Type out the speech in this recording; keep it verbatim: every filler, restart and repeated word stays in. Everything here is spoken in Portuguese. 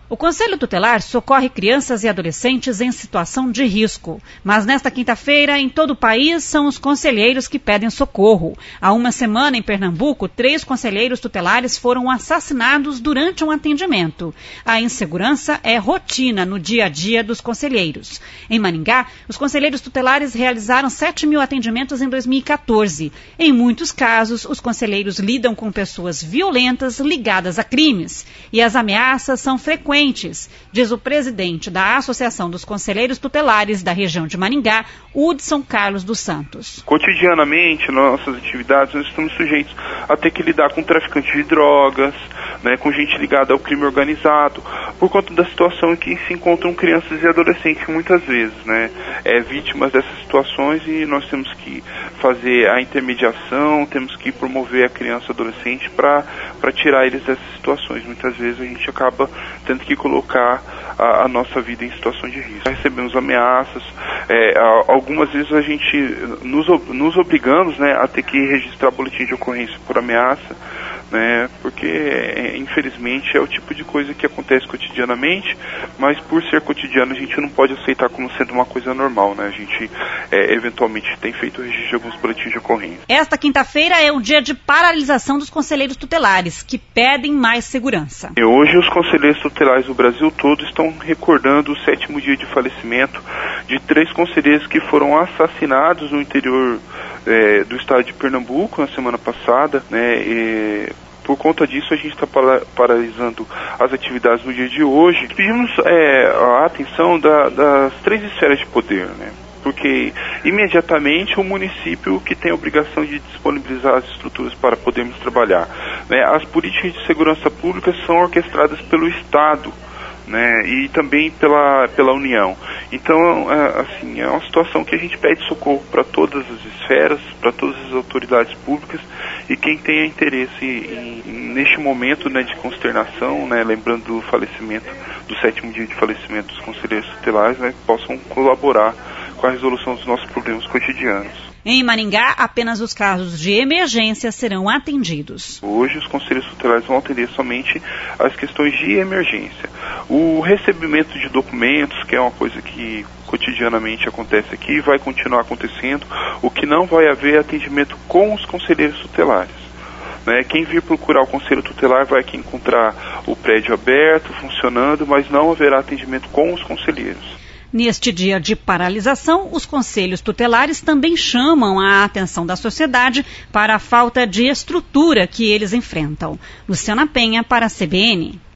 O Conselho Tutelar socorre crianças e adolescentes em situação de risco. Mas nesta quinta-feira, em todo o país, são os conselheiros que pedem socorro. Há uma semana, em Pernambuco, três conselheiros tutelares foram assassinados durante um atendimento. A insegurança é rotina no dia a dia dos conselheiros. Em Maringá, os conselheiros tutelares realizaram sete mil atendimentos em dois mil e quatorze. Em muitos casos, os conselheiros lidam com pessoas violentas ligadas a crimes. E as ameaças são frequentes, diz o presidente da Associação dos Conselheiros Tutelares da região de Maringá, Hudson Carlos dos Santos. Cotidianamente, nas nossas atividades, nós estamos sujeitos a ter que lidar com traficantes de drogas, né, com gente ligada ao crime organizado, por conta da situação em que se encontram crianças e adolescentes muitas vezes, né, é, vítimas dessas situações, e nós temos que fazer a intermediação, temos que promover a criança e adolescente para para tirar eles dessas situações. Muitas vezes a gente acaba tendo que colocar a, a nossa vida em situação de risco. Recebemos ameaças, é, a, algumas vezes a gente nos, nos obrigamos, né, a ter que registrar boletim de ocorrência por ameaça, né, porque é, infelizmente é o tipo de coisa que acontece cotidianamente, mas por ser cotidiano a gente não pode aceitar como sendo uma coisa normal, né? A gente é, eventualmente tem feito o registro de alguns boletins de ocorrência. Esta quinta-feira é o dia de paralisação dos conselheiros tutelares, que pedem mais segurança. E hoje os conselheiros tutelares do Brasil todo estão recordando o sétimo dia de falecimento de três conselheiros que foram assassinados no interior é, do estado de Pernambuco na semana passada, né? E por conta disso, a gente está paralisando as atividades no dia de hoje. Pedimos é, a atenção da, das três esferas de poder, né? Porque imediatamente o município que tem a obrigação de disponibilizar as estruturas para podermos trabalhar, né? As políticas de segurança pública são orquestradas pelo Estado, né, e também pela, pela União. Então, é, assim, é uma situação que a gente pede socorro para todas as esferas, para todas as autoridades públicas, e quem tenha interesse em, em, neste momento, né, de consternação, né, lembrando do falecimento, do sétimo dia de falecimento dos conselheiros tutelares, né, possam colaborar com a resolução dos nossos problemas cotidianos. Em Maringá, apenas os casos de emergência serão atendidos. Hoje, os conselheiros tutelares vão atender somente as questões de emergência. O recebimento de documentos, que é uma coisa que cotidianamente acontece aqui, vai continuar acontecendo. O que não vai haver é atendimento com os conselheiros tutelares. Né? Quem vir procurar o conselho tutelar vai aqui encontrar o prédio aberto, funcionando, mas não haverá atendimento com os conselheiros. Neste dia de paralisação, os conselhos tutelares também chamam a atenção da sociedade para a falta de estrutura que eles enfrentam. Luciana Penha, para a C B N.